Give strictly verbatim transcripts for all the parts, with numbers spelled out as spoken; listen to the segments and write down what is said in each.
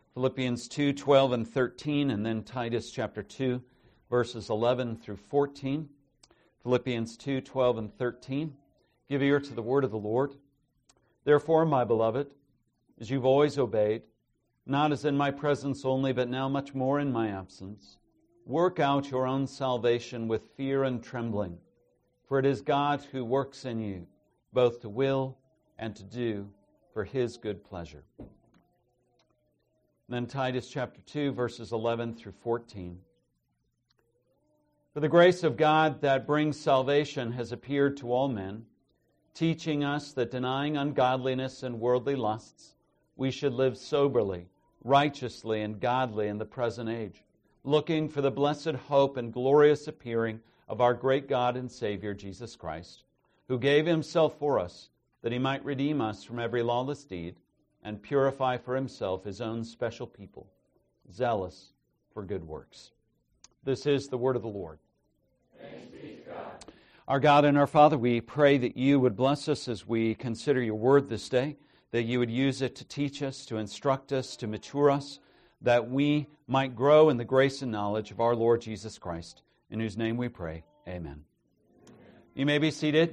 Philippians two, twelve and thirteen, and then Titus chapter two, verses eleven through fourteen. Philippians two, twelve and thirteen. Give ear to the word of the Lord. Therefore, my beloved, as you've always obeyed, not as in my presence only, but now much more in my absence, work out your own salvation with fear and trembling, for it is God who works in you, both to will and to do for His good pleasure. And then Titus chapter two, verses eleven through fourteen. For the grace of God that brings salvation has appeared to all men, teaching us that denying ungodliness and worldly lusts, we should live soberly, righteously, and godly in the present age, looking for the blessed hope and glorious appearing of our great God and Savior, Jesus Christ, who gave Himself for us, that He might redeem us from every lawless deed and purify for Himself His own special people, zealous for good works. This is the word of the Lord. Thanks be to God. Our God and our Father, we pray that You would bless us as we consider Your word this day, that You would use it to teach us, to instruct us, to mature us, that we might grow in the grace and knowledge of our Lord Jesus Christ, in whose name we pray. Amen. Amen. You may be seated.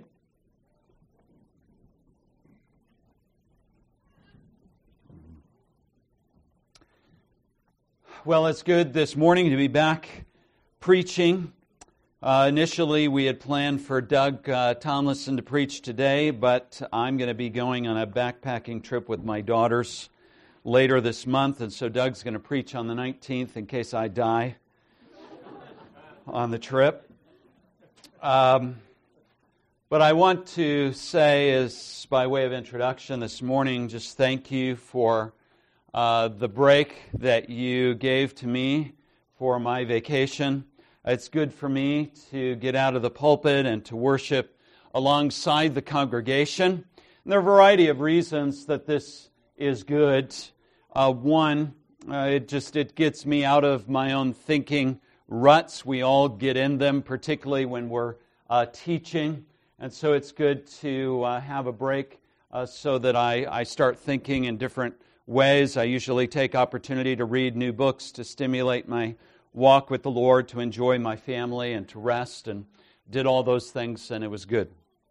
Well, it's good this morning to be back preaching. Uh, initially, we had planned for Doug uh, Tomlinson to preach today, but I'm going to be going on a backpacking trip with my daughters later this month, and so Doug's going to preach on the nineteenth in case I die on the trip. Um, but I want to say, as by way of introduction this morning, just thank you for uh, the break that you gave to me for my vacation. It's good for me to get out of the pulpit and to worship alongside the congregation. And there are a variety of reasons that this is good. Uh, one, uh, it just it gets me out of my own thinking ruts. We all get in them, particularly when we're uh, teaching. And so it's good to uh, have a break uh, so that I, I start thinking in different ways. I usually take opportunity to read new books to stimulate my walk with the Lord, to enjoy my family and to rest, and did all those things, and it was good.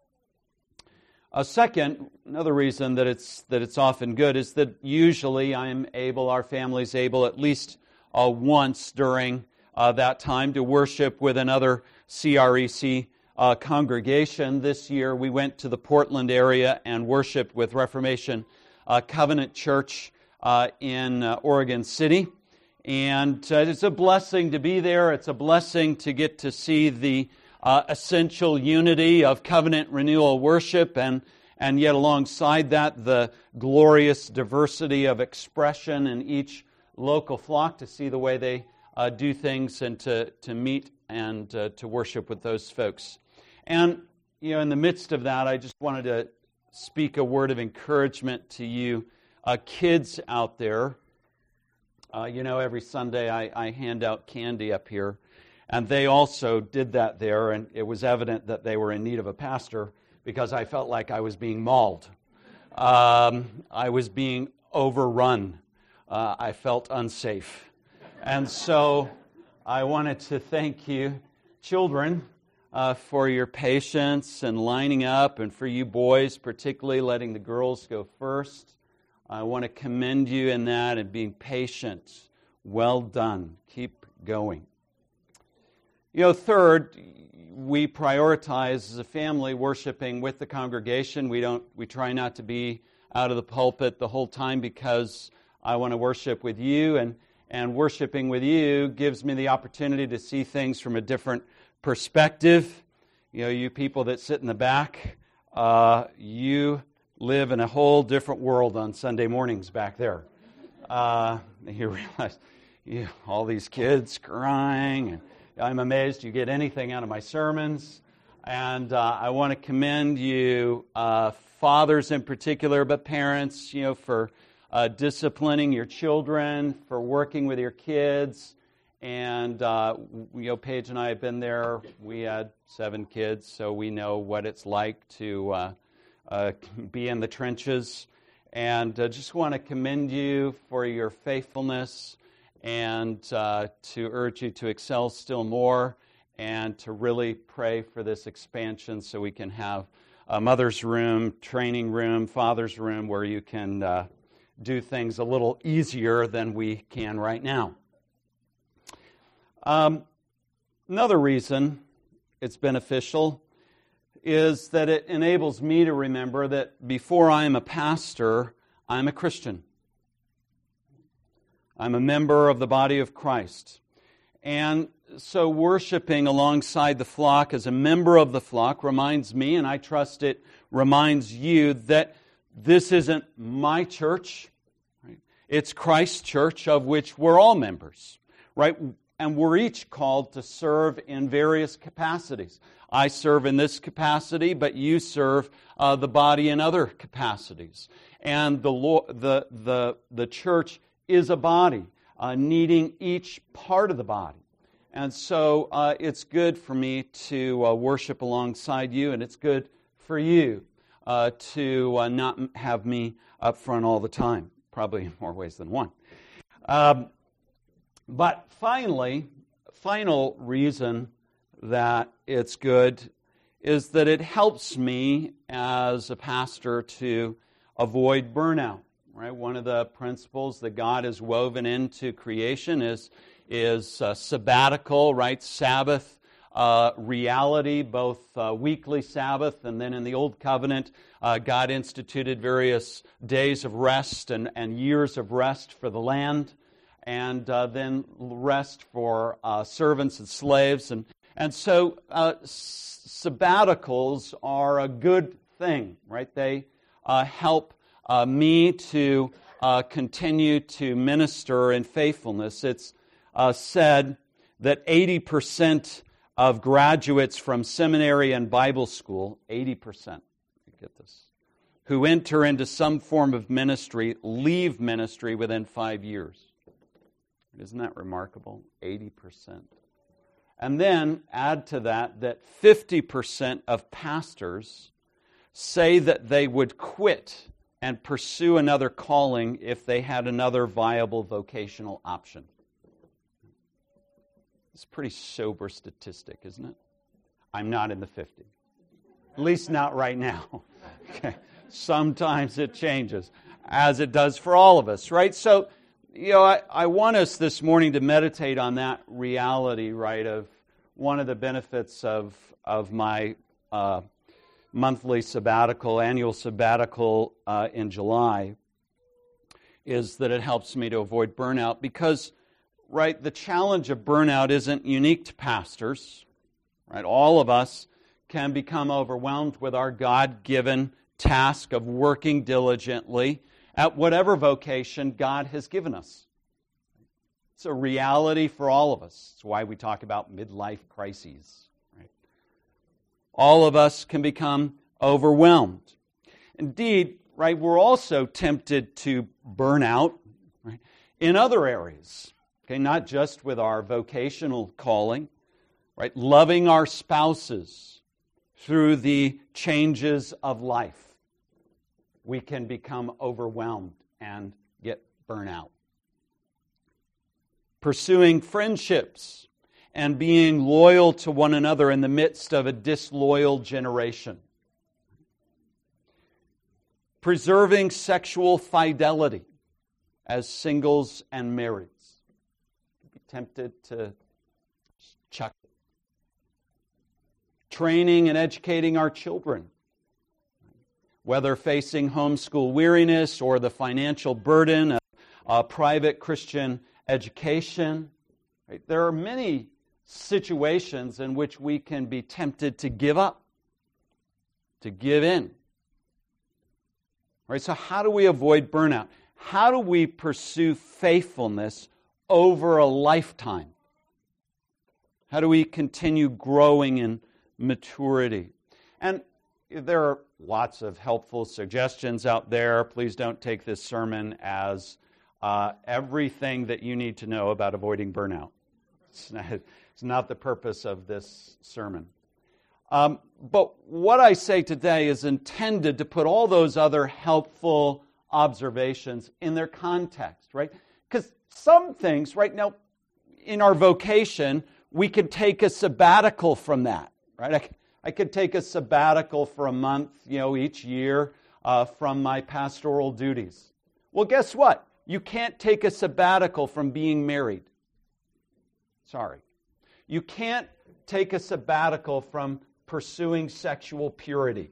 A second, another reason that it's that it's often good is that usually I'm able, our family's able, at least uh, once during uh, that time to worship with another C R E C uh, congregation. This year we went to the Portland area and worshiped with Reformation uh, Covenant Church uh, in uh, Oregon City. And uh, it's a blessing to be there. It's a blessing to get to see the uh, essential unity of covenant renewal worship, and, and yet alongside that, the glorious diversity of expression in each local flock, to see the way they uh, do things and to, to meet and uh, to worship with those folks. And, you know, in the midst of that, I just wanted to speak a word of encouragement to you uh, kids out there. Uh, you know, every Sunday I, I hand out candy up here, and they also did that there, and it was evident that they were in need of a pastor because I felt like I was being mauled. Um, I was being overrun. Uh, I felt unsafe. And so I wanted to thank you, children, uh, for your patience and lining up, and for you boys, particularly letting the girls go first. I want to commend you in that and being patient. Well done. Keep going. You know, third, we prioritize as a family worshiping with the congregation. We don't. We try not to be out of the pulpit the whole time because I want to worship with you, and and worshiping with you gives me the opportunity to see things from a different perspective. You know, you people that sit in the back, uh, you live in a whole different world on Sunday mornings back there. Uh, you realize you, all these kids crying, and I'm amazed you get anything out of my sermons. And uh, I want to commend you, uh, fathers in particular, but parents, you know, for uh, disciplining your children, for working with your kids. And, uh, you know, Paige and I have been there. We had seven kids, so we know what it's like to Uh, Uh, be in the trenches And uh, just want to commend you for your faithfulness and uh, to urge you to excel still more and to really pray for this expansion so we can have a mother's room, training room, father's room where you can uh, do things a little easier than we can right now. Um, another reason it's beneficial is that it enables me to remember that before I am a pastor, I'm a Christian. I'm a member of the body of Christ. And so worshiping alongside the flock as a member of the flock reminds me, and I trust it reminds you, that this isn't my church. Right? It's Christ's church, of which we're all members. Right? And we're each called to serve in various capacities. I serve in this capacity, but you serve uh, the body in other capacities. And the the the the church is a body, uh, needing each part of the body. And so uh, it's good for me to uh, worship alongside you, and it's good for you uh, to uh, not have me up front all the time, probably in more ways than one. Um, but finally, final reason that it's good is that it helps me as a pastor to avoid burnout. Right? One of the principles that God has woven into creation is is uh, sabbatical, right? Sabbath uh, reality, both uh, weekly Sabbath, and then in the Old Covenant, uh, God instituted various days of rest and, and years of rest for the land, and uh, then rest for uh, servants and slaves. And, and so uh, sabbaticals are a good thing, right? They uh, help uh, me to uh, continue to minister in faithfulness. It's Uh, said that eighty percent of graduates from seminary and Bible school, eighty percent, get this, who enter into some form of ministry, leave ministry within five years. Isn't that remarkable? eighty percent. And then add to that that fifty percent of pastors say that they would quit and pursue another calling if they had another viable vocational option. It's a pretty sober statistic, isn't it? I'm not in the fifty. At least not right now. Okay. Sometimes it changes, as it does for all of us, right? So, you know, I, I want us this morning to meditate on that reality, right, of one of the benefits of, of my uh, monthly sabbatical, annual sabbatical uh, in July, is that it helps me to avoid burnout because right, the challenge of burnout isn't unique to pastors. Right, all of us can become overwhelmed with our God-given task of working diligently at whatever vocation God has given us. It's a reality for all of us. It's why we talk about midlife crises. Right? All of us can become overwhelmed. Indeed, right, we're also tempted to burn out, right, in other areas. Okay, not just with our vocational calling, right? Loving our spouses through the changes of life. We can become overwhelmed and get burnout. Pursuing friendships and being loyal to one another in the midst of a disloyal generation. Preserving sexual fidelity as singles and marrieds. Tempted to chuck it. Training and educating our children, whether facing homeschool weariness or the financial burden of uh, private Christian education. Right? There are many situations in which we can be tempted to give up, to give in. Right? So how do we avoid burnout? How do we pursue faithfulness over a lifetime? How do we continue growing in maturity? And there are lots of helpful suggestions out there. Please don't take this sermon as uh, everything that you need to know about avoiding burnout. It's not, it's not the purpose of this sermon. Um, but what I say today is intended to put all those other helpful observations in their context, right? Because some things, right now, in our vocation, we could take a sabbatical from that, right? I, I could take a sabbatical for a month, you know, each year uh, from my pastoral duties. Well, guess what? You can't take a sabbatical from being married. Sorry. You can't take a sabbatical from pursuing sexual purity.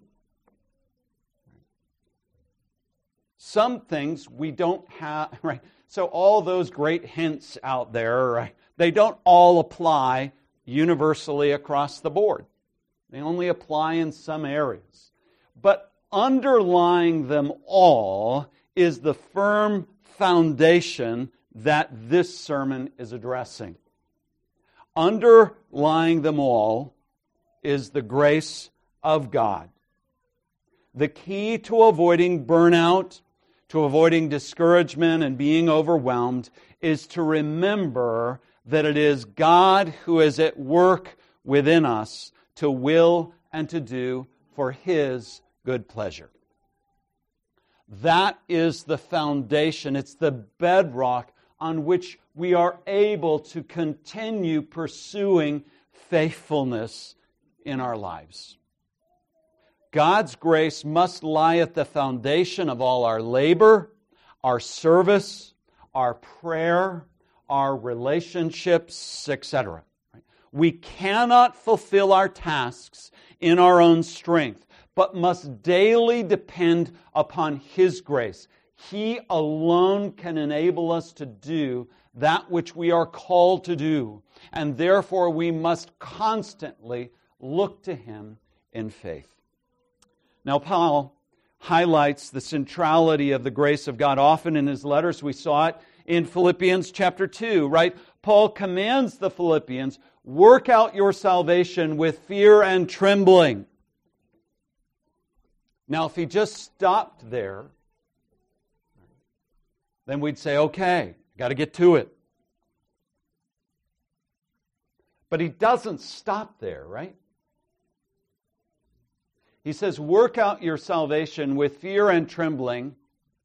Some things we don't have, right? So all those great hints out there, right? They don't all apply universally across the board. They only apply in some areas. But underlying them all is the firm foundation that this sermon is addressing. Underlying them all is the grace of God. The key to avoiding burnout, to avoiding discouragement and being overwhelmed, is to remember that it is God who is at work within us to will and to do for His good pleasure. That is the foundation. It's the bedrock on which we are able to continue pursuing faithfulness in our lives. God's grace must lie at the foundation of all our labor, our service, our prayer, our relationships, et cetera. We cannot fulfill our tasks in our own strength, but must daily depend upon His grace. He alone can enable us to do that which we are called to do, and therefore we must constantly look to Him in faith. Now, Paul highlights the centrality of the grace of God often in his letters. We saw it in Philippians chapter two, right? Paul commands the Philippians, work out your salvation with fear and trembling. Now, if he just stopped there, then we'd say, okay, got to get to it. But he doesn't stop there, right? He says, work out your salvation with fear and trembling,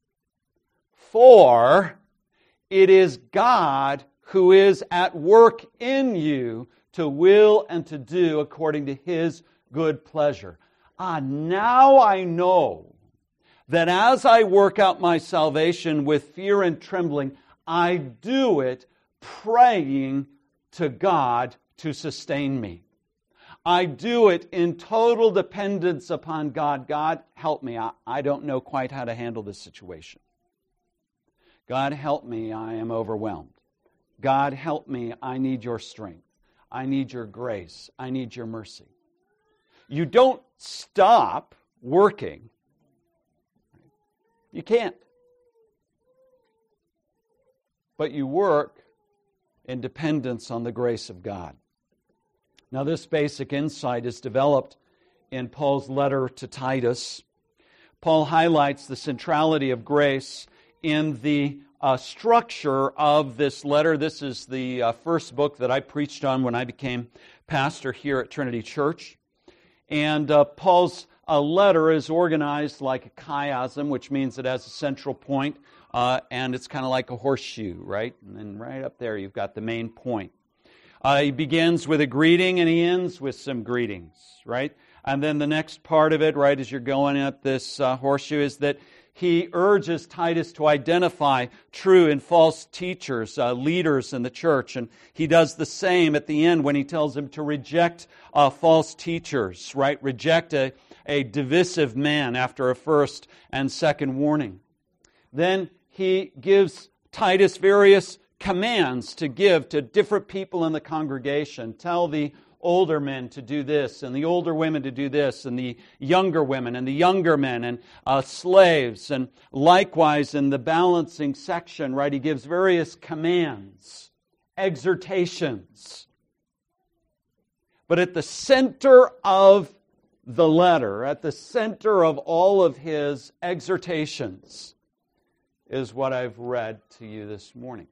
for it is God who is at work in you to will and to do according to His good pleasure. Ah, now I know that as I work out my salvation with fear and trembling, I do it praying to God to sustain me. I do it in total dependence upon God. God, help me. I, I don't know quite how to handle this situation. God, help me. I am overwhelmed. God, help me. I need your strength. I need your grace. I need your mercy. You don't stop working. You can't. But you work in dependence on the grace of God. Now, this basic insight is developed in Paul's letter to Titus. Paul highlights the centrality of grace in the uh, structure of this letter. This is the uh, first book that I preached on when I became pastor here at Trinity Church. And uh, Paul's uh, letter is organized like a chiasm, which means it has a central point, uh, and it's kind of like a horseshoe, right? And then right up there you've got the main point. Uh, he begins with a greeting and he ends with some greetings, right? And then the next part of it, right, as you're going up this uh, horseshoe, is that he urges Titus to identify true and false teachers, uh, leaders in the church. And he does the same at the end when he tells him to reject uh, false teachers, right? Reject a, a divisive man after a first and second warning. Then he gives Titus various commands to give to different people in the congregation. Tell the older men to do this, and the older women to do this, and the younger women, and the younger men, and uh, slaves. And likewise, in the balancing section, right, he gives various commands, exhortations. But at the center of the letter, at the center of all of his exhortations, is what I've read to you this morning.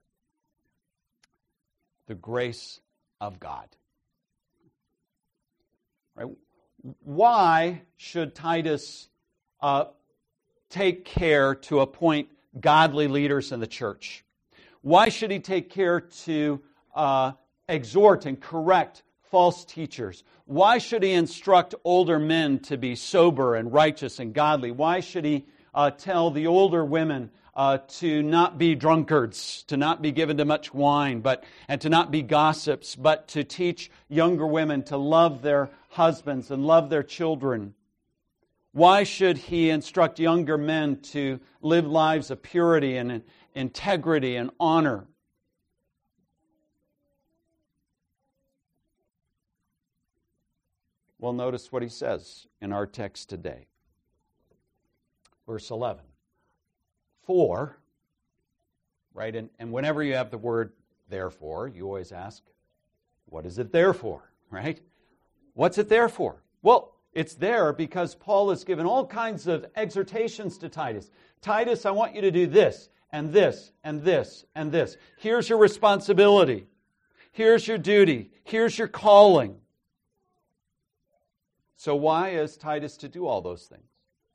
The grace of God. Right? Why should Titus uh, take care to appoint godly leaders in the church? Why should he take care to uh, exhort and correct false teachers? Why should he instruct older men to be sober and righteous and godly? Why should he uh, tell the older women uh, to not be drunkards, to not be given to much wine, but and to not be gossips, but to teach younger women to love their husbands and love their children? Why should he instruct younger men to live lives of purity and integrity and honor? Well, notice what he says in our text today. Verse eleven. For, right, and, and whenever you have the word therefore, you always ask, what is it there for, right? What's it there for? Well, it's there because Paul has given all kinds of exhortations to Titus. Titus, I want you to do this, and this, and this, and this. Here's your responsibility. Here's your duty. Here's your calling. So why is Titus to do all those things?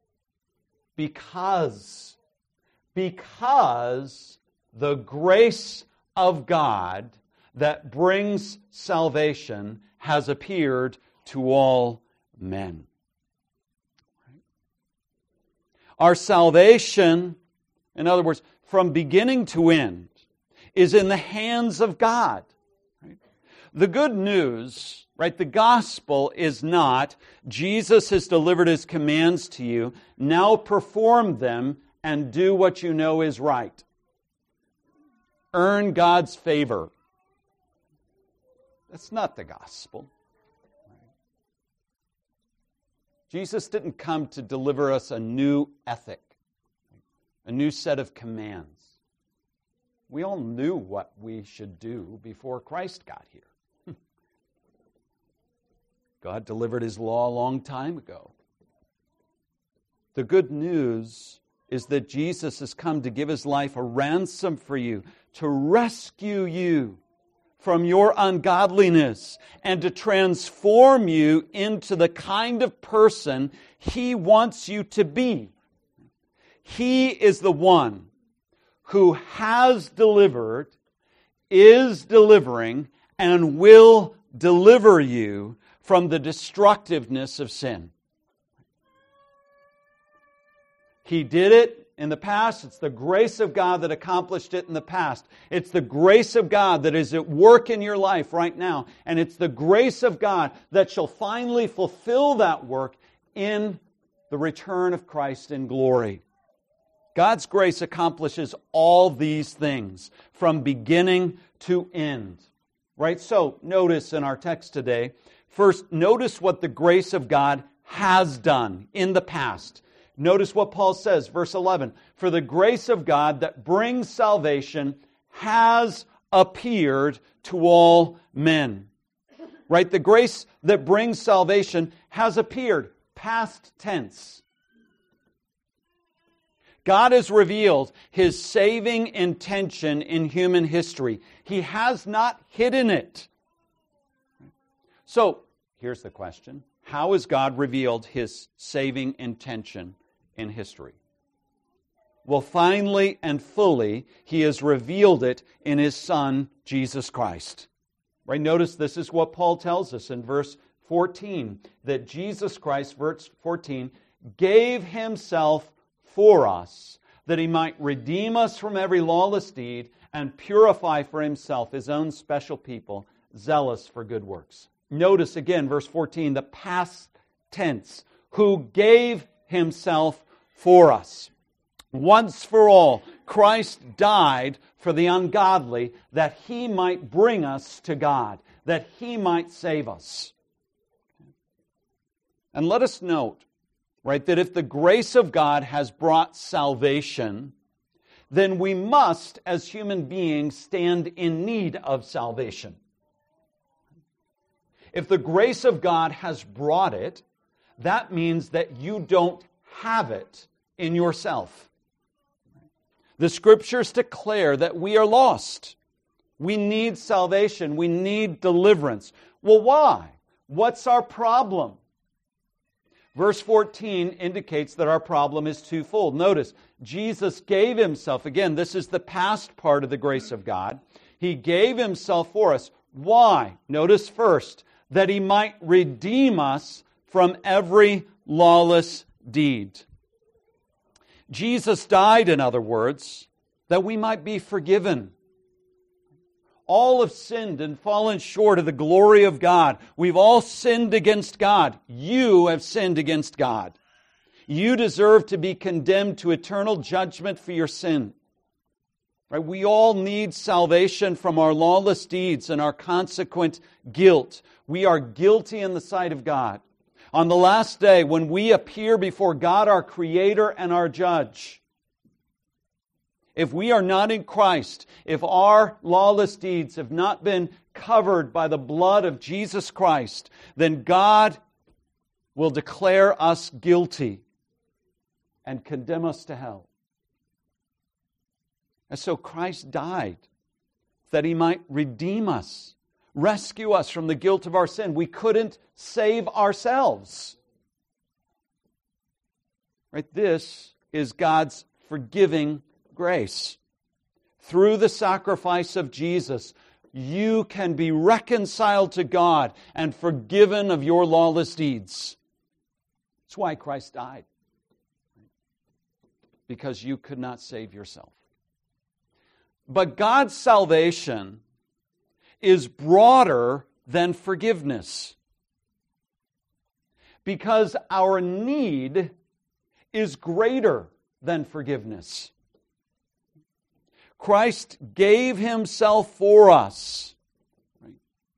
Because, because the grace of God that brings salvation has appeared to all men. Our salvation, in other words, from beginning to end, is in the hands of God. Right? The good news, right, the gospel is not, Jesus has delivered His commands to you, now perform them and do what you know is right. Earn God's favor. That's not the gospel. Jesus didn't come to deliver us a new ethic, a new set of commands. We all knew what we should do before Christ got here. God delivered His law a long time ago. The good news is that Jesus has come to give His life a ransom for you, to rescue you from your ungodliness and to transform you into the kind of person He wants you to be. He is the one who has delivered, is delivering, and will deliver you from the destructiveness of sin. He did it in the past. It's the grace of God that accomplished it in the past. It's the grace of God that is at work in your life right now. And it's the grace of God that shall finally fulfill that work in the return of Christ in glory. God's grace accomplishes all these things from beginning to end. Right? So, notice in our text today, first, notice what the grace of God has done in the past. Notice what Paul says, verse eleven. For the grace of God that brings salvation has appeared to all men. Right? The grace that brings salvation has appeared. Past tense. God has revealed His saving intention in human history. He has not hidden it. So, here's the question. How has God revealed His saving intention in history? Well, finally and fully, He has revealed it in His Son, Jesus Christ. Right? Notice this is what Paul tells us in verse fourteen, that Jesus Christ, verse fourteen, gave Himself for us, that He might redeem us from every lawless deed and purify for Himself His own special people, zealous for good works. Notice again, verse fourteen, the past tense, who gave Himself for us. Once for all, Christ died for the ungodly that He might bring us to God, that He might save us. And let us note, right, that if the grace of God has brought salvation, then we must, as human beings, stand in need of salvation. If the grace of God has brought it, that means that you don't have it in yourself. The Scriptures declare that we are lost. We need salvation. We need deliverance. Well, why? What's our problem? Verse fourteen indicates that our problem is twofold. Notice, Jesus gave himself. Again, this is the past part of the grace of God. He gave himself for us. Why? Notice first, that he might redeem us from every lawless deed. Jesus died, in other words, that we might be forgiven. All have sinned and fallen short of the glory of God. We've all sinned against God. You have sinned against God. You deserve to be condemned to eternal judgment for your sin. Right? We all need salvation from our lawless deeds and our consequent guilt. We are guilty in the sight of God. On the last day, when we appear before God, our Creator and our Judge, if we are not in Christ, if our lawless deeds have not been covered by the blood of Jesus Christ, then God will declare us guilty and condemn us to hell. And so Christ died that He might redeem us, rescue us from the guilt of our sin. We couldn't save ourselves. Right? This is God's forgiving grace. Through the sacrifice of Jesus, you can be reconciled to God and forgiven of your lawless deeds. That's why Christ died. Because you could not save yourself. But God's salvation is broader than forgiveness. Because our need is greater than forgiveness. Christ gave Himself for us, right?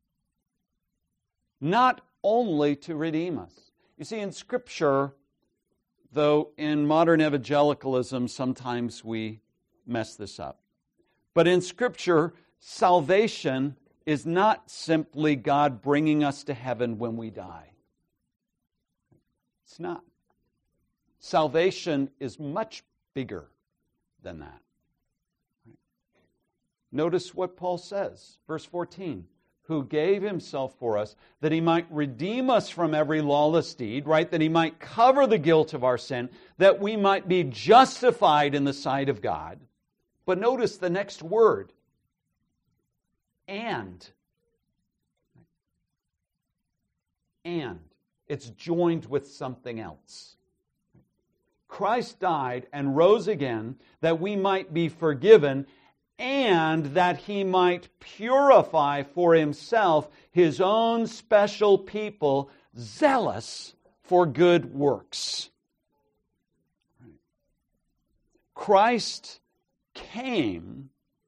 Not only to redeem us. You see, in Scripture, though in modern evangelicalism sometimes we mess this up, but in Scripture, salvation is not simply God bringing us to heaven when we die. It's not. Salvation is much bigger than that. Notice what Paul says, verse fourteen, who gave Himself for us that He might redeem us from every lawless deed, right? That He might cover the guilt of our sin, that we might be justified in the sight of God. But notice the next word, and. And. It's joined with something else. Christ died and rose again that we might be forgiven and that He might purify for Himself His own special people, zealous for good works. Christ came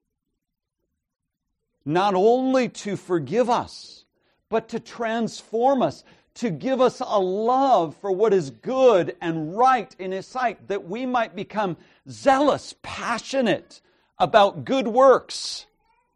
not only to forgive us, but to transform us, to give us a love for what is good and right in His sight, that we might become zealous, passionate about good works.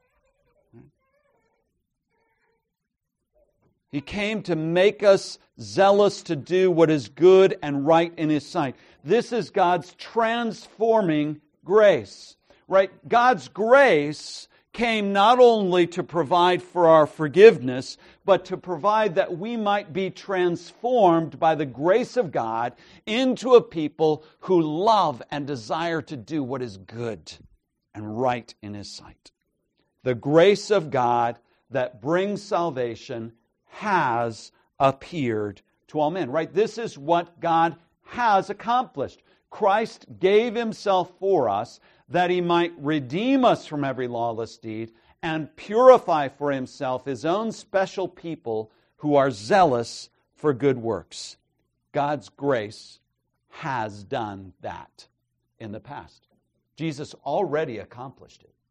He came to make us zealous to do what is good and right in His sight. This is God's transforming grace. Right? God's grace came not only to provide for our forgiveness, but to provide that we might be transformed by the grace of God into a people who love and desire to do what is good and right in His sight. The grace of God that brings salvation has appeared to all men. Right? This is what God has accomplished. Christ gave Himself for us that He might redeem us from every lawless deed and purify for Himself His own special people who are zealous for good works. God's grace has done that in the past. Jesus already accomplished it.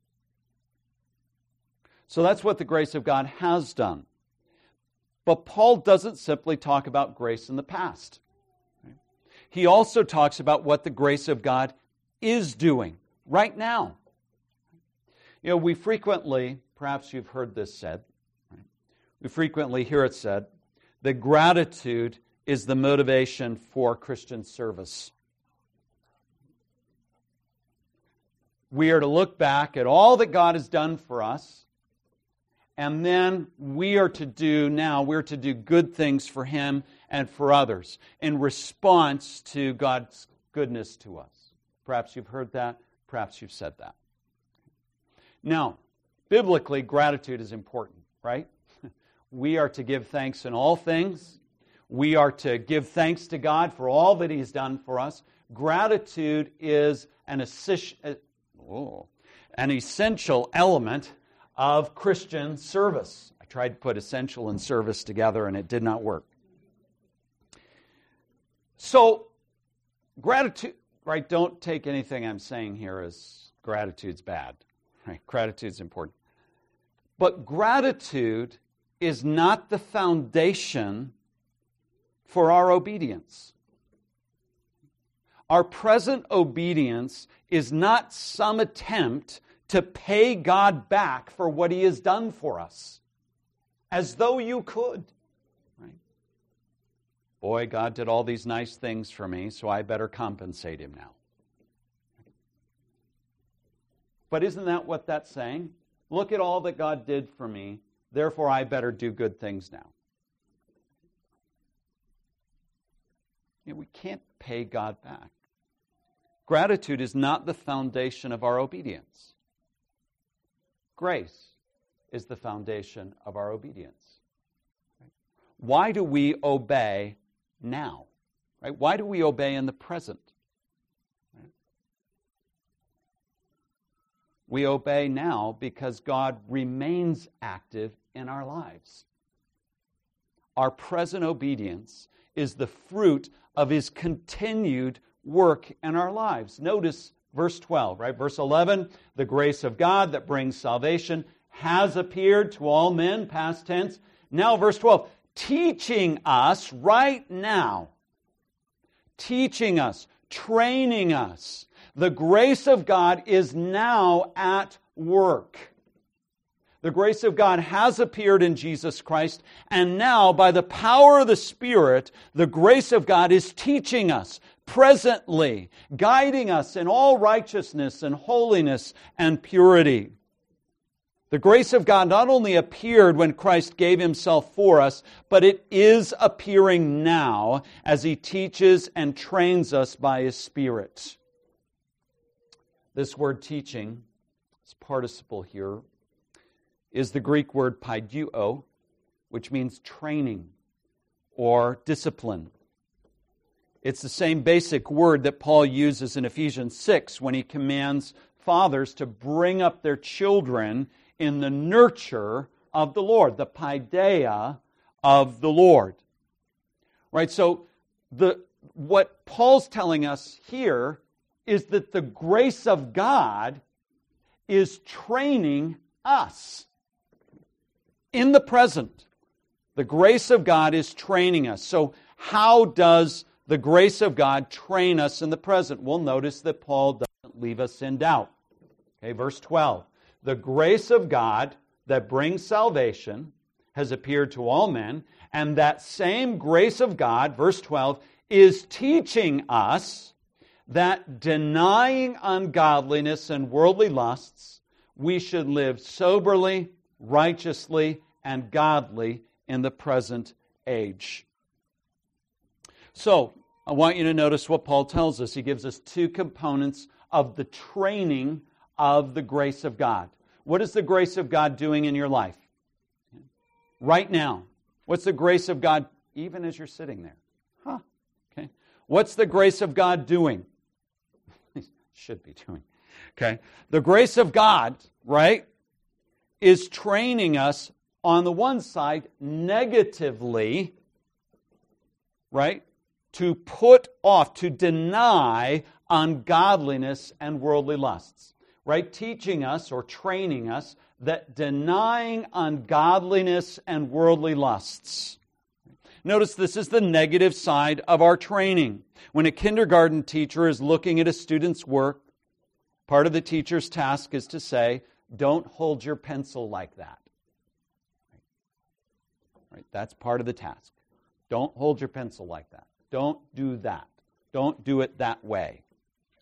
So that's what the grace of God has done. But Paul doesn't simply talk about grace in the past. He also talks about what the grace of God is doing right now. You know, we frequently, perhaps you've heard this said, right? we frequently hear it said, that gratitude is the motivation for Christian service. We are to look back at all that God has done for us And then we are to do now, we're to do good things for Him and for others in response to God's goodness to us. Perhaps you've heard that. Perhaps you've said that. Now, biblically, gratitude is important, right? We are to give thanks in all things. We are to give thanks to God for all that He's done for us. Gratitude is an, assi- oh, an essential element of Christian service. I tried to put essential and service together and it did not work. So, gratitude, right? Don't take anything I'm saying here as gratitude's bad. Right? Gratitude's important. But gratitude is not the foundation for our obedience. Our present obedience is not some attempt to pay God back for what He has done for us, as though you could. Right? Boy, God did all these nice things for me, so I better compensate Him now. But isn't that what that's saying? Look at all that God did for me, therefore I better do good things now. You know, we can't pay God back. Gratitude is not the foundation of our obedience. Grace is the foundation of our obedience. Why do we obey now? Right? Why do we obey in the present? Right? We obey now because God remains active in our lives. Our present obedience is the fruit of His continued work in our lives. Notice verse twelve, right? Verse eleven, the grace of God that brings salvation has appeared to all men, past tense. Now verse twelve, teaching us right now, teaching us, training us. The grace of God is now at work. The grace of God has appeared in Jesus Christ, and now, by the power of the Spirit, the grace of God is teaching us presently, guiding us in all righteousness and holiness and purity. The grace of God not only appeared when Christ gave Himself for us, but it is appearing now as He teaches and trains us by His Spirit. This word teaching, this participle here, is the Greek word paiduo, which means training or discipline. It's the same basic word that Paul uses in Ephesians six when he commands fathers to bring up their children in the nurture of the Lord, the paideia of the Lord. Right, so the what Paul's telling us here is that the grace of God is training us. In the present, the grace of God is training us. So how does the grace of God train us in the present? Well, notice that Paul doesn't leave us in doubt. Okay, verse twelve. The grace of God that brings salvation has appeared to all men, and that same grace of God, verse twelve, is teaching us that denying ungodliness and worldly lusts, we should live soberly, righteously, and godly in the present age. So, I want you to notice what Paul tells us. He gives us two components of the training of the grace of God. What is the grace of God doing in your life? Right now. What's the grace of God even as you're sitting there? Huh. Okay. What's the grace of God doing? Should be doing. Okay. The grace of God, right, is training us on the one side negatively, right, to put off, to deny ungodliness and worldly lusts. Right? Teaching us or training us that denying ungodliness and worldly lusts. Notice this is the negative side of our training. When a kindergarten teacher is looking at a student's work, part of the teacher's task is to say, don't hold your pencil like that. Right? That's part of the task. Don't hold your pencil like that. Don't do that. Don't do it that way.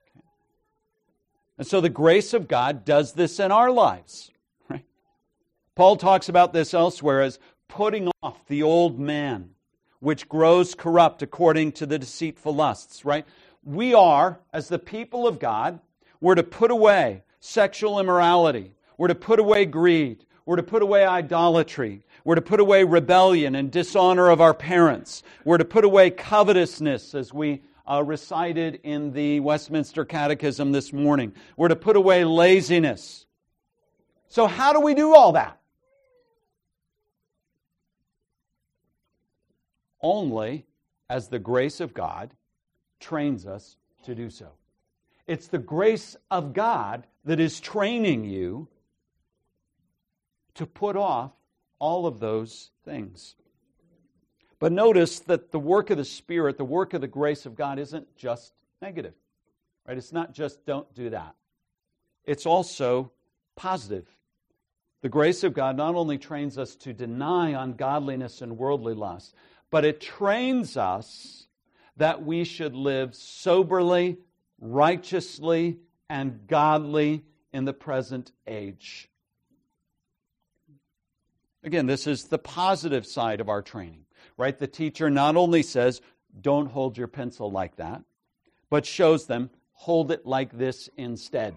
And so the grace of God does this in our lives. Right? Paul talks about this elsewhere as putting off the old man, which grows corrupt according to the deceitful lusts, right? We are, as the people of God, we're to put away sexual immorality. We're to put away greed. We're to put away idolatry. We're to put away rebellion and dishonor of our parents. We're to put away covetousness, as we uh, recited in the Westminster Catechism this morning. We're to put away laziness. So how do we do all that? Only as the grace of God trains us to do so. It's the grace of God that is training you to put off all of those things. But notice that the work of the Spirit, the work of the grace of God, isn't just negative. Right? It's not just don't do that. It's also positive. The grace of God not only trains us to deny ungodliness and worldly lust, but it trains us that we should live soberly, righteously, and godly in the present age. Again, this is the positive side of our training, right? The teacher not only says, don't hold your pencil like that, but shows them, hold it like this instead.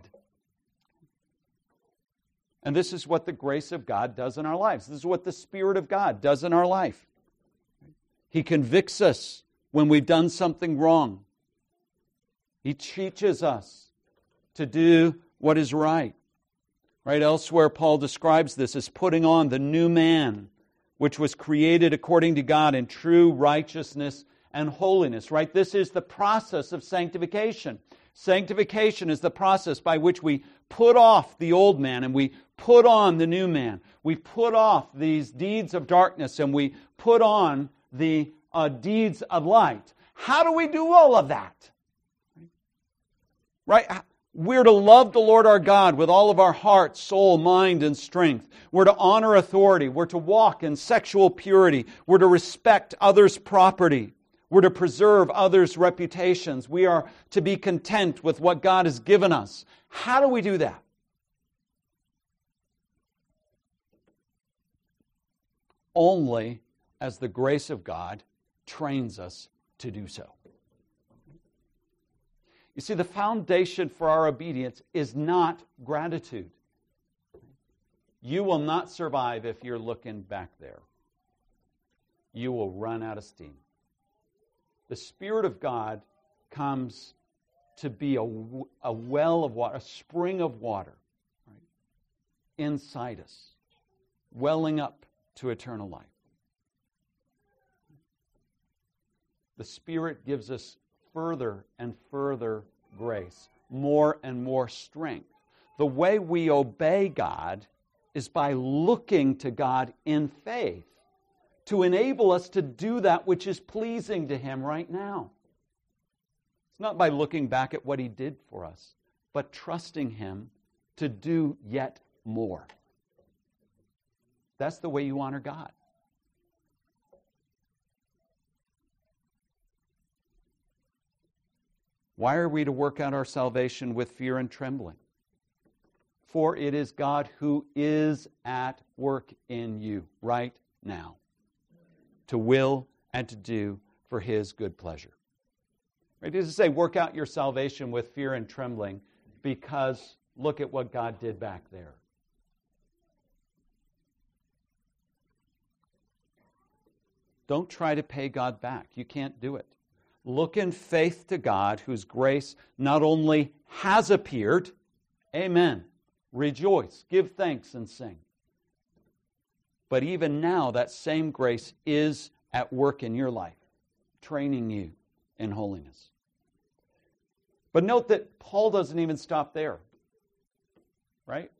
And this is what the grace of God does in our lives. This is what the Spirit of God does in our life. He convicts us when we've done something wrong. He teaches us to do what is right. Right? Elsewhere, Paul describes this as putting on the new man, which was created according to God in true righteousness and holiness. Right? This is the process of sanctification. Sanctification is the process by which we put off the old man and we put on the new man. We put off these deeds of darkness and we put on the uh, deeds of light. How do we do all of that? Right? We're to love the Lord our God with all of our heart, soul, mind, and strength. We're to honor authority. We're to walk in sexual purity. We're to respect others' property. We're to preserve others' reputations. We are to be content with what God has given us. How do we do that? Only as the grace of God trains us to do so. You see, the foundation for our obedience is not gratitude. You will not survive if you're looking back there. You will run out of steam. The Spirit of God comes to be a, a well of water, a spring of water, right, inside us, welling up to eternal life. The Spirit gives us further and further grace, more and more strength. The way we obey God is by looking to God in faith to enable us to do that which is pleasing to Him right now. It's not by looking back at what He did for us, but trusting Him to do yet more. That's the way you honor God. Why are we to work out our salvation with fear and trembling? For it is God who is at work in you right now, to will and to do for His good pleasure. Right? It doesn't say work out your salvation with fear and trembling because look at what God did back there. Don't try to pay God back. You can't do it. Look in faith to God, whose grace not only has appeared, amen, rejoice, give thanks and sing. But even now, that same grace is at work in your life, training you in holiness. But note that Paul doesn't even stop there, right?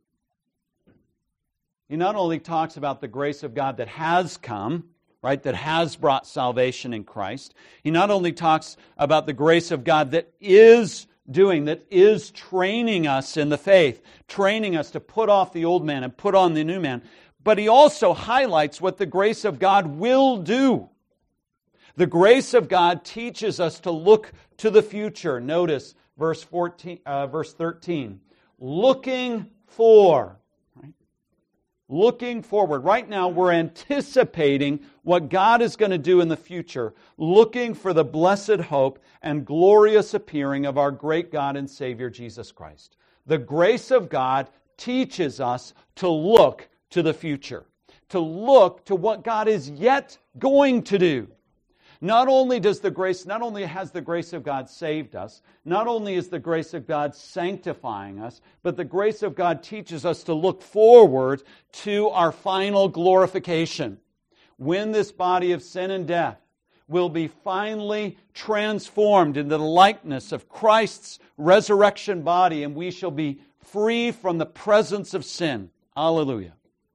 He not only talks about the grace of God that has come, right, that has brought salvation in Christ. He not only talks about the grace of God that is doing, that is training us in the faith, training us to put off the old man and put on the new man, but he also highlights what the grace of God will do. The grace of God teaches us to look to the future. Notice verse fourteen, uh, verse thirteen. Looking for. Right? Looking forward. Right now, we're anticipating what God is going to do in the future, looking for the blessed hope and glorious appearing of our great God and Savior, Jesus Christ. The grace of God teaches us to look to the future, to look to what God is yet going to do. Not only does the grace, not only has the grace of God saved us, not only is the grace of God sanctifying us, but the grace of God teaches us to look forward to our final glorification, when this body of sin and death will be finally transformed into the likeness of Christ's resurrection body, and we shall be free from the presence of sin. Hallelujah.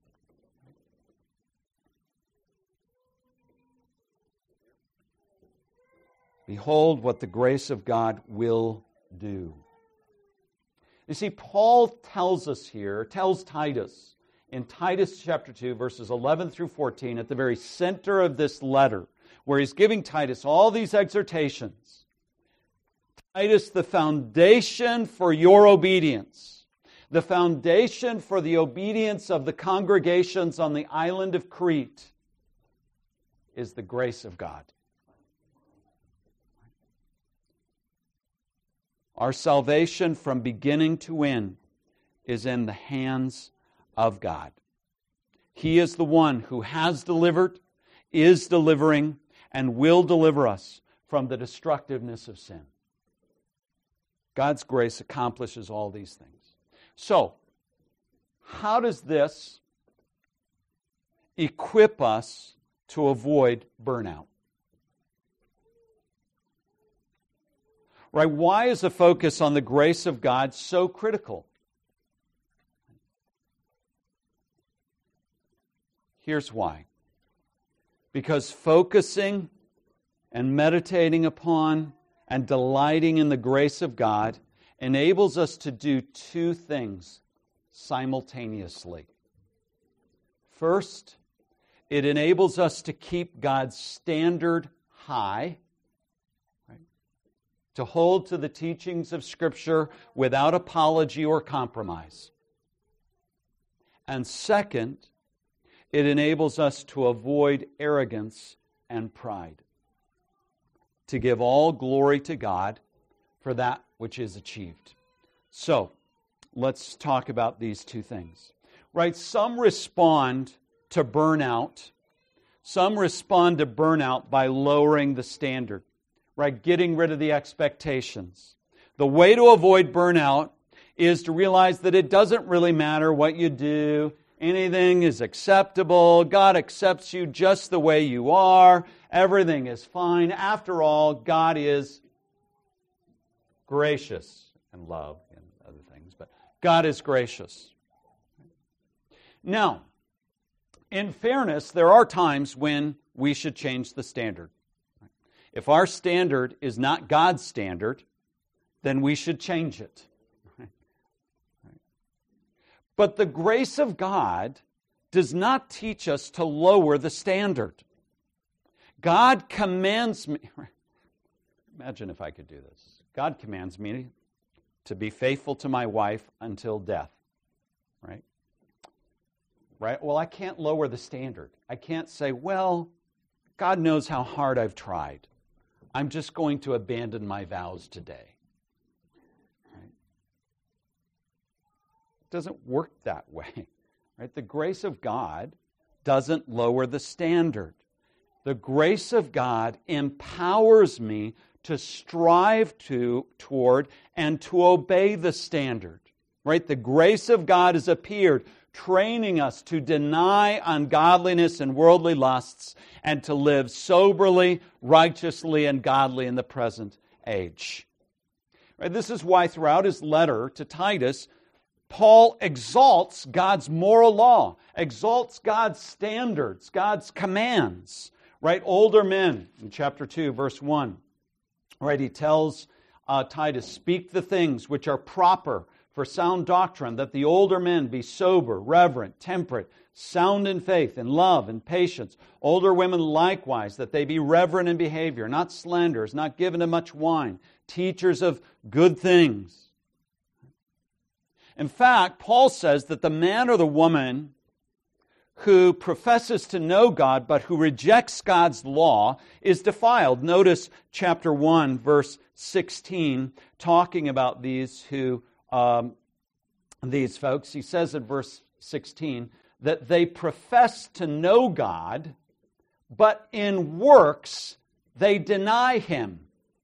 Behold what the grace of God will do. You see, Paul tells us here, tells Titus, in Titus chapter two, verses eleven through fourteen, at the very center of this letter, where he's giving Titus all these exhortations. Titus, the foundation for your obedience, the foundation for the obedience of the congregations on the island of Crete, is the grace of God. Our salvation from beginning to end is in the hands of God. He is the one who has delivered, is delivering, and will deliver us from the destructiveness of sin. God's grace accomplishes all these things. So, how does this equip us to avoid burnout? Right? Why is the focus on the grace of God so critical? Here's why. Because focusing and meditating upon and delighting in the grace of God enables us to do two things simultaneously. First, it enables us to keep God's standard high, to hold to the teachings of Scripture without apology or compromise. And second, it enables us to avoid arrogance and pride, to give all glory to God for that which is achieved. So, let's talk about these two things. Right, some respond to burnout. Some respond to burnout by lowering the standard. Right, getting rid of the expectations. The way to avoid burnout is to realize that it doesn't really matter what you do. Anything is acceptable. God accepts you just the way you are. Everything is fine. After all, God is gracious and love and other things, but God is gracious. Now, in fairness, there are times when we should change the standard. If our standard is not God's standard, then we should change it. But the grace of God does not teach us to lower the standard. God commands me, imagine if I could do this. God commands me to be faithful to my wife until death. Right? Right? Well, I can't lower the standard. I can't say, well, God knows how hard I've tried. I'm just going to abandon my vows today. Right? It doesn't work that way. Right? The grace of God doesn't lower the standard. The grace of God empowers me to strive to toward and to obey the standard. Right? The grace of God has appeared, training us to deny ungodliness and worldly lusts and to live soberly, righteously, and godly in the present age. Right? This is why throughout his letter to Titus, Paul exalts God's moral law, exalts God's standards, God's commands. Right? Older men, in chapter two, verse one, right? He tells uh, Titus, speak the things which are proper for sound doctrine, that the older men be sober, reverent, temperate, sound in faith, in love, and patience. Older women likewise, that they be reverent in behavior, not slanderers, not given to much wine, teachers of good things. In fact, Paul says that the man or the woman who professes to know God but who rejects God's law is defiled. Notice chapter one, verse sixteen, talking about these who, um, these folks. He says in verse sixteen that they profess to know God, but in works they deny Him.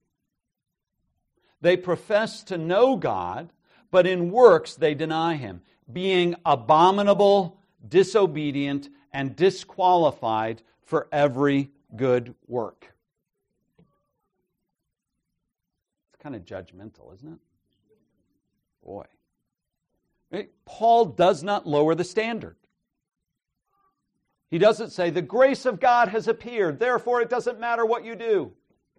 They profess to know God, but in works they deny Him, being abominable, disobedient, and disqualified for every good work. It's kind of judgmental, isn't it? Boy. Paul does not lower the standard. He doesn't say, the grace of God has appeared, therefore it doesn't matter what you do.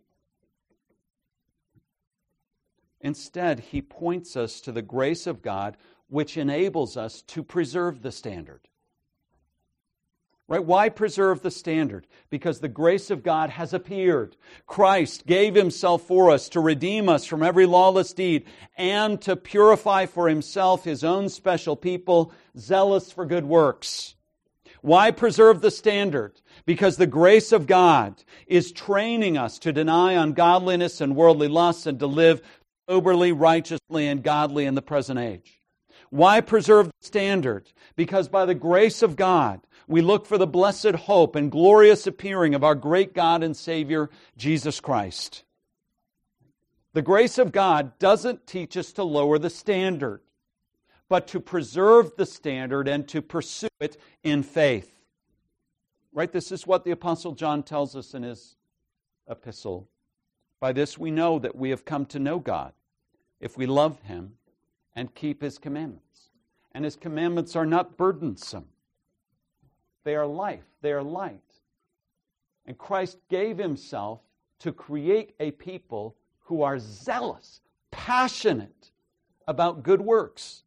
Instead, he points us to the grace of God, which enables us to preserve the standard. Right? Why preserve the standard? Because the grace of God has appeared. Christ gave Himself for us to redeem us from every lawless deed and to purify for Himself His own special people, zealous for good works. Why preserve the standard? Because the grace of God is training us to deny ungodliness and worldly lusts and to live soberly, righteously, and godly in the present age. Why preserve the standard? Because by the grace of God, we look for the blessed hope and glorious appearing of our great God and Savior, Jesus Christ. The grace of God doesn't teach us to lower the standard, but to preserve the standard and to pursue it in faith. Right? This is what the Apostle John tells us in his epistle. By this we know that we have come to know God, if we love Him and keep His commandments. And His commandments are not burdensome. They are life. They are light. And Christ gave Himself to create a people who are zealous, passionate about good works.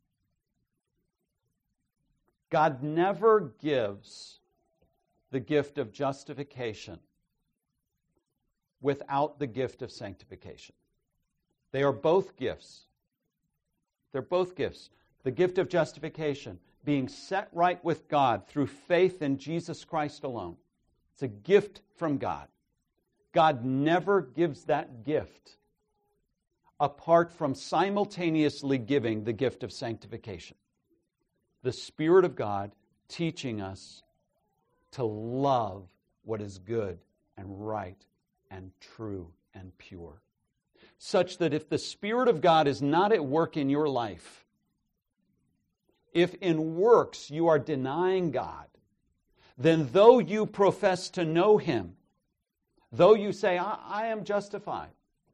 God never gives the gift of justification without the gift of sanctification. They are both gifts. They're both gifts. The gift of justification, being set right with God through faith in Jesus Christ alone. It's a gift from God. God never gives that gift apart from simultaneously giving the gift of sanctification. The Spirit of God teaching us to love what is good and right and true and pure. Such that if the Spirit of God is not at work in your life, if in works you are denying God, then though you profess to know Him, though you say, I, I am justified,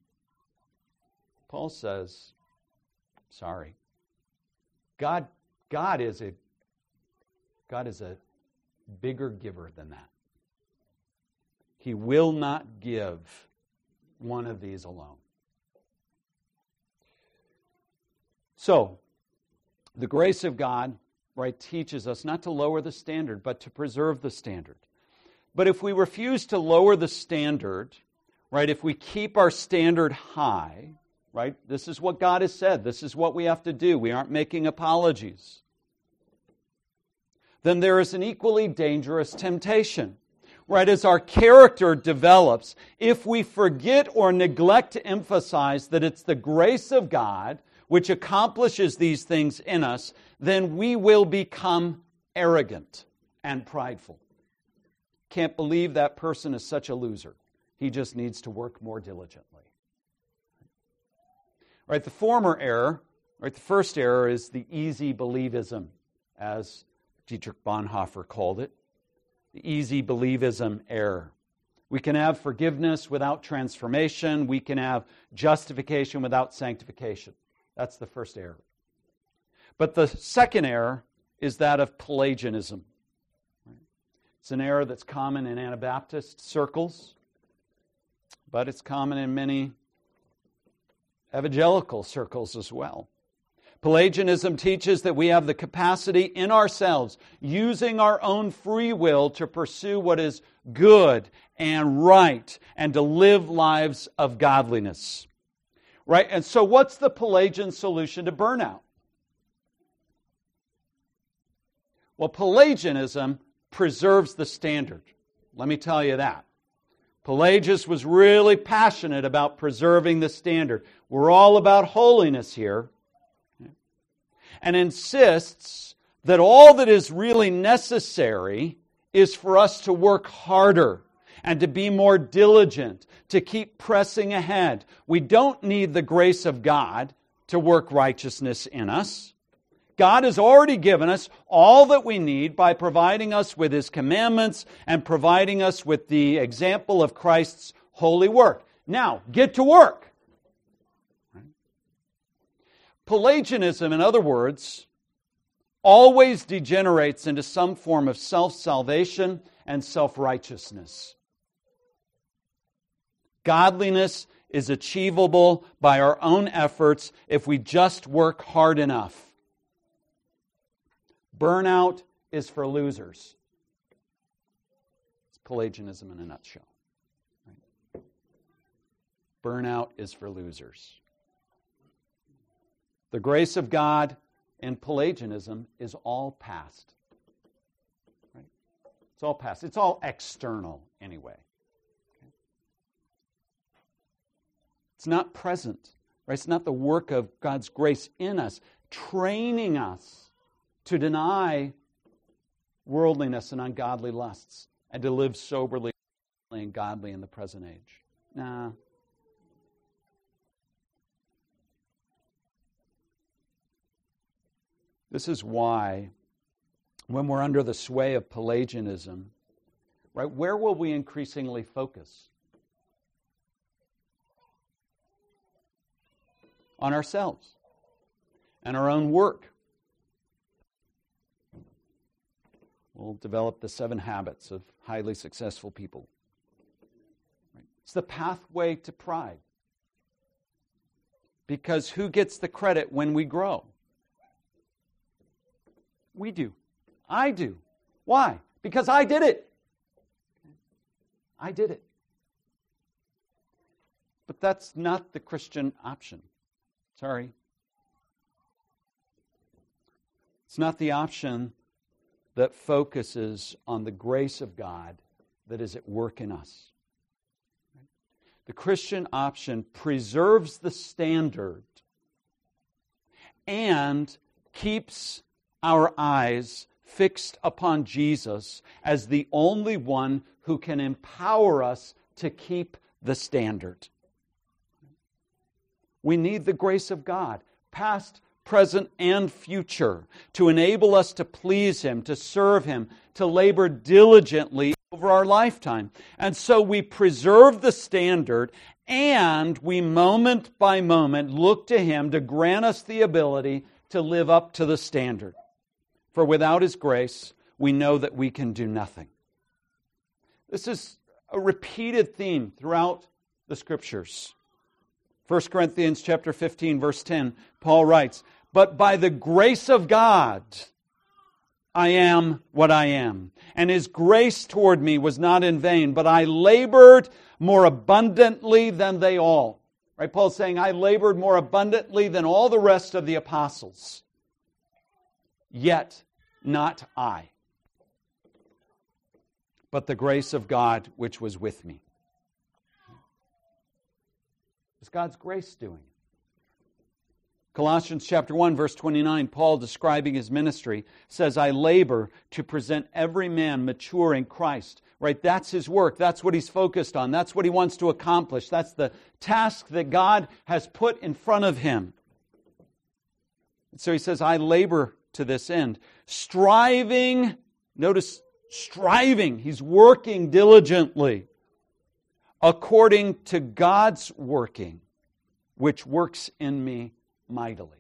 Paul says, sorry, God, God is a God is a bigger giver than that. He will not give one of these alone. So, the grace of God, right, teaches us not to lower the standard, but to preserve the standard. But if we refuse to lower the standard, right, if we keep our standard high, right, this is what God has said, this is what we have to do, we aren't making apologies, then there is an equally dangerous temptation. Right, as our character develops, if we forget or neglect to emphasize that it's the grace of God which accomplishes these things in us, then we will become arrogant and prideful. Can't believe that person is such a loser. He just needs to work more diligently. Right, the former error, right, the first error is the easy believism, as Dietrich Bonhoeffer called it. The easy believism error. We can have forgiveness without transformation. We can have justification without sanctification. That's the first error. But the second error is that of Pelagianism. It's an error that's common in Anabaptist circles, but it's common in many evangelical circles as well. Pelagianism teaches that we have the capacity in ourselves, using our own free will, to pursue what is good and right and to live lives of godliness. Right? And so what's the Pelagian solution to burnout? Well, Pelagianism preserves the standard. Let me tell you that. Pelagius was really passionate about preserving the standard. We're all about holiness here. And insists that all that is really necessary is for us to work harder and to be more diligent, to keep pressing ahead. We don't need the grace of God to work righteousness in us. God has already given us all that we need by providing us with His commandments and providing us with the example of Christ's holy work. Now, get to work. Pelagianism, in other words, always degenerates into some form of self-salvation and self-righteousness. Godliness is achievable by our own efforts if we just work hard enough. Burnout is for losers. It's Pelagianism in a nutshell. Right? Burnout is for losers. The grace of God in Pelagianism is all past. Right? It's all past. It's all external anyway. Okay? It's not present. Right? It's not the work of God's grace in us, training us to deny worldliness and ungodly lusts, and to live soberly and godly in the present age. Nah. This is why, when we're under the sway of Pelagianism, right, where will we increasingly focus? On ourselves and our own work. We'll develop the seven habits of highly successful people. It's the pathway to pride. Because who gets the credit when we grow? We do. I do. Why? Because I did it. I did it. But that's not the Christian option. Sorry. It's not the option that focuses on the grace of God that is at work in us. The Christian option preserves the standard and keeps our eyes fixed upon Jesus as the only one who can empower us to keep the standard. We need the grace of God, past, present, and future, to enable us to please Him, to serve Him, to labor diligently over our lifetime. And so we preserve the standard, and we moment by moment look to Him to grant us the ability to live up to the standard. For without His grace, we know that we can do nothing. This is a repeated theme throughout the Scriptures. First Corinthians chapter fifteen, verse ten, Paul writes, "But by the grace of God, I am what I am. And His grace toward me was not in vain, but I labored more abundantly than they all." Right? Paul's saying, I labored more abundantly than all the rest of the apostles. Yet not I, but the grace of God which was with me. It's God's grace doing it. Colossians chapter one, verse twenty-nine, Paul, describing his ministry, says, I labor to present every man mature in Christ. Right? That's his work. That's what he's focused on. That's what he wants to accomplish. That's the task that God has put in front of him. So he says, I labor to this end. Striving, notice, striving. He's working diligently according to God's working, which works in me mightily.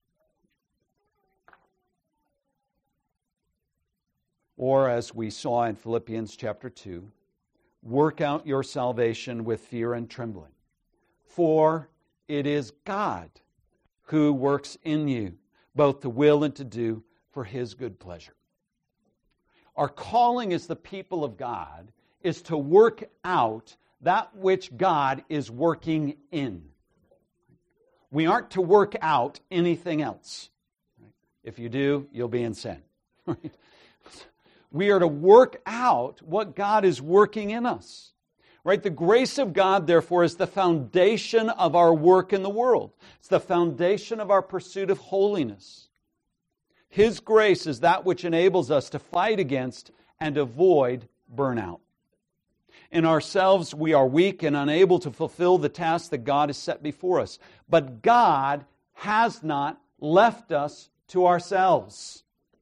Or as we saw in Philippians chapter two, work out your salvation with fear and trembling. For it is God who works in you, both to will and to do for His good pleasure. Our calling as the people of God is to work out that which God is working in. We aren't to work out anything else. If you do, you'll be in sin. We are to work out what God is working in us. Right? The grace of God, therefore, is the foundation of our work in the world. It's the foundation of our pursuit of holiness. His grace is that which enables us to fight against and avoid burnout. In ourselves, we are weak and unable to fulfill the task that God has set before us. But God has not left us to ourselves.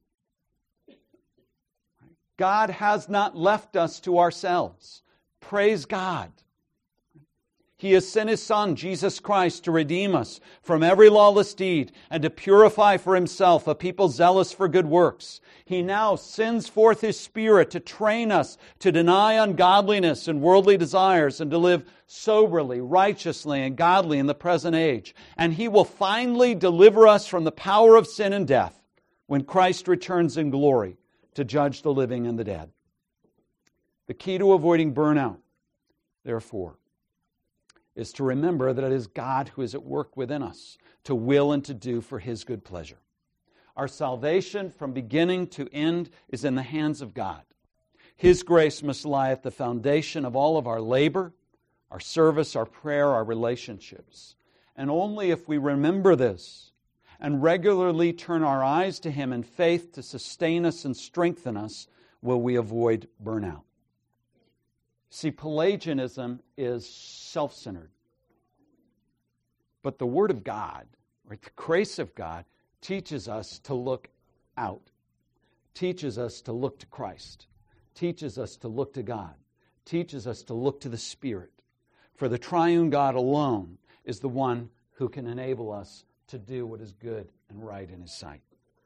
God has not left us to ourselves. Praise God. He has sent His Son, Jesus Christ, to redeem us from every lawless deed and to purify for Himself a people zealous for good works. He now sends forth His Spirit to train us to deny ungodliness and worldly desires and to live soberly, righteously, and godly in the present age. And He will finally deliver us from the power of sin and death when Christ returns in glory to judge the living and the dead. The key to avoiding burnout, therefore, is to remember that it is God who is at work within us to will and to do for His good pleasure. Our salvation from beginning to end is in the hands of God. His grace must lie at the foundation of all of our labor, our service, our prayer, our relationships. And only if we remember this and regularly turn our eyes to Him in faith to sustain us and strengthen us will we avoid burnout. See, Pelagianism is self-centered. But the Word of God, right, the grace of God, teaches us to look out, teaches us to look to Christ, teaches us to look to God, teaches us to look to the Spirit. For the triune God alone is the one who can enable us to do what is good and right in His sight.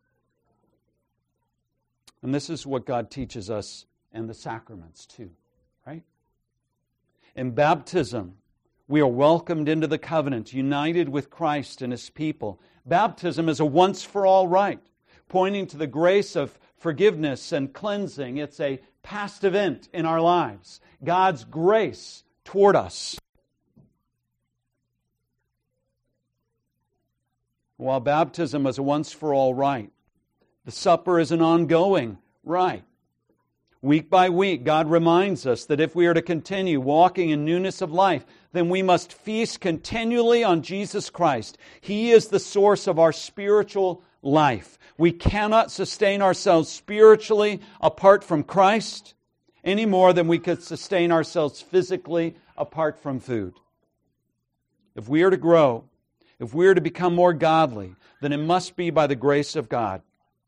And this is what God teaches us in the sacraments too, right? In baptism, we are welcomed into the covenant, united with Christ and His people. Baptism is a once-for-all rite, pointing to the grace of forgiveness and cleansing. It's a past event in our lives. God's grace toward us. While baptism is a once-for-all rite, the supper is an ongoing rite. Week by week, God reminds us that if we are to continue walking in newness of life, then we must feast continually on Jesus Christ. He is the source of our spiritual life. We cannot sustain ourselves spiritually apart from Christ any more than we could sustain ourselves physically apart from food. If we are to grow, if we are to become more godly, then it must be by the grace of God.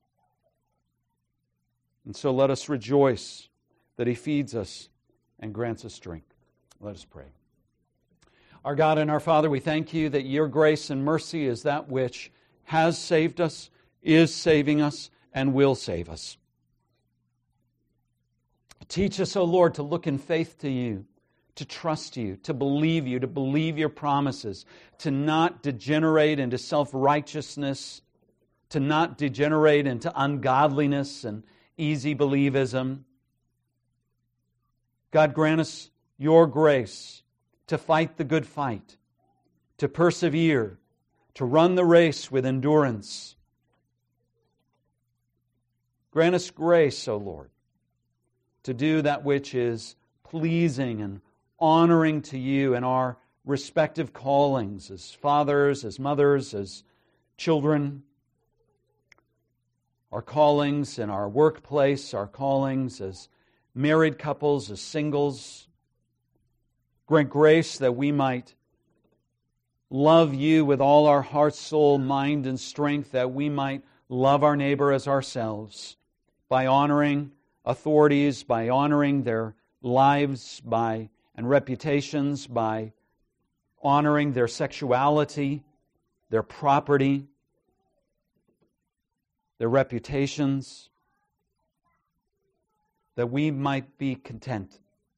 And so let us rejoice that He feeds us and grants us strength. Let us pray. Our God and our Father, we thank You that Your grace and mercy is that which has saved us, is saving us, and will save us. Teach us, O Lord, to look in faith to You, to trust You, to believe You, to believe Your promises, to not degenerate into self-righteousness, to not degenerate into ungodliness and easy believism. God, grant us Your grace to fight the good fight, to persevere, to run the race with endurance. Grant us grace, O Lord, to do that which is pleasing and honoring to You in our respective callings as fathers, as mothers, as children. Our callings in our workplace, our callings as married couples, as singles. Grant grace that we might love You with all our heart, soul, mind, and strength, that we might love our neighbor as ourselves by honoring authorities, by honoring their lives by and reputations, by honoring their sexuality, their property, their reputations, that we might be content.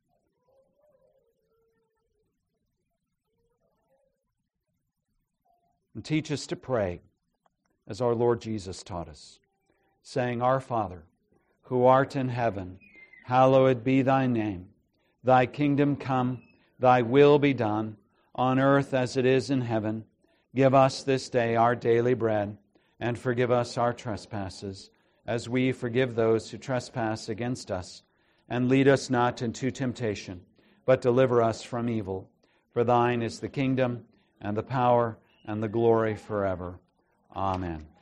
And teach us to pray as our Lord Jesus taught us, saying, Our Father, who art in heaven, hallowed be Thy name. Thy kingdom come, Thy will be done, on earth as it is in heaven. Give us this day our daily bread, and forgive us our trespasses, as we forgive those who trespass against us. And lead us not into temptation, but deliver us from evil. For thine is the kingdom, and the power, and the glory forever. Amen.